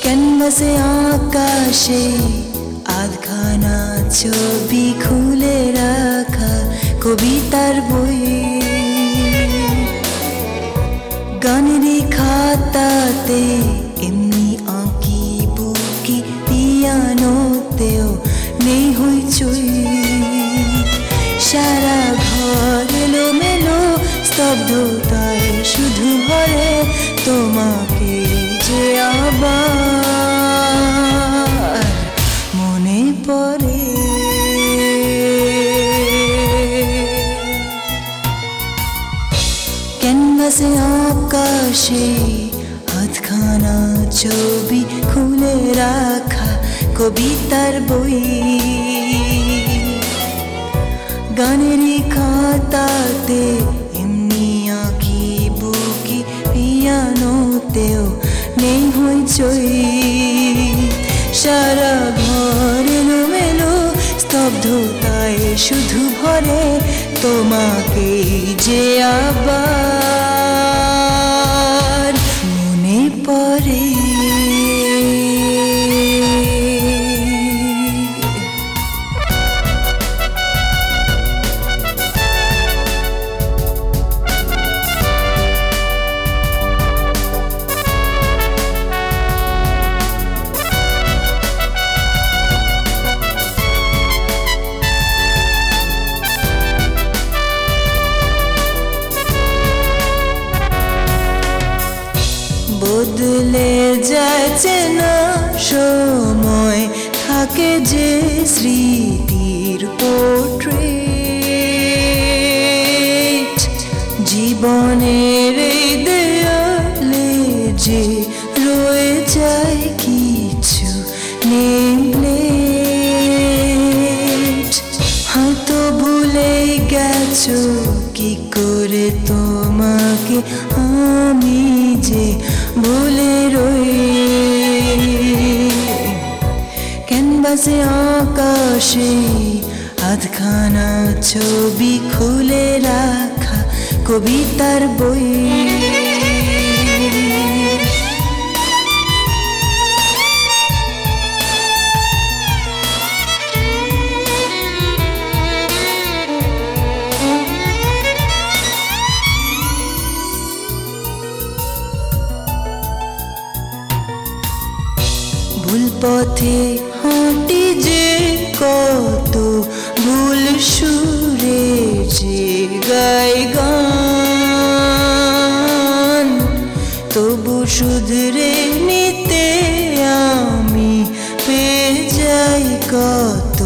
ক্যানভাসে আকাশে আধখানা ছবি খুলে রাখা কবিতার বই, গানেরই খাতাতে এমনি আঁকি বুকি, পিয়ানোতেও নেই হইচই। সারা ঘর এলোমেলো স্তব্ধতায় শুধু ভরে তোমাকে যে আবার মনে পড়ে। ক্যানভাসে আকাশে হাতখানা ছবি খুলে রাখা কবিতার বই, গানেরই খাতাতে এমনি আঁকি বুকি, পিয়ানোতেও নেই হইচই। সারা ঘর এলোমেলো স্তব্ধতায় শুধু ভরে তোমাকে যে আবার মনে পড়ে। বদলে যাচ্ছে না সময়, থাকে যে স্মৃতির পোর্ট্রেট। জীবনের এই দেয়ালে যে রয়ে যায় কিছু নেমপ্লেট। হয়তো ভুলে গেছো কি করে তোমাকে আমি যে ভুলে রই। ক্যানভাসে আকাশে আধখানা ছবি খুলে রাখা কবিতার বই, ভুল পথে হাঁটি যে কত, ভুল সুরে যে গাই গান। তবু শুধরে নিতে আমি পেয়ে যাই কত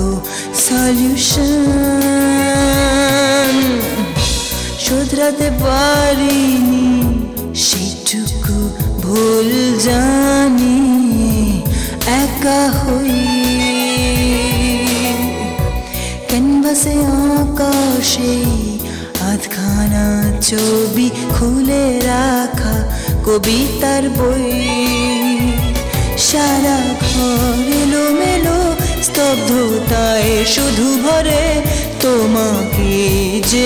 সলিউশন। শোধরাতে পারিনি সেটুকু ভুল জানি একা হই। ক্যানভাসে আকাশে আধখানা ছবি খুলে রাখা কবিতার বই, সারা ঘর এলোমেলো স্তব্ধতায় শুধু ভরে তোমাকে যে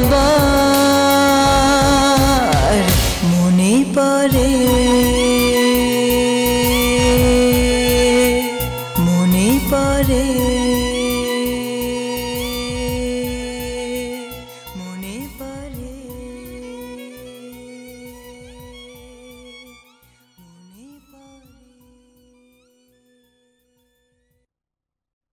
আবার মনে পড়ে। মনে পড়ে।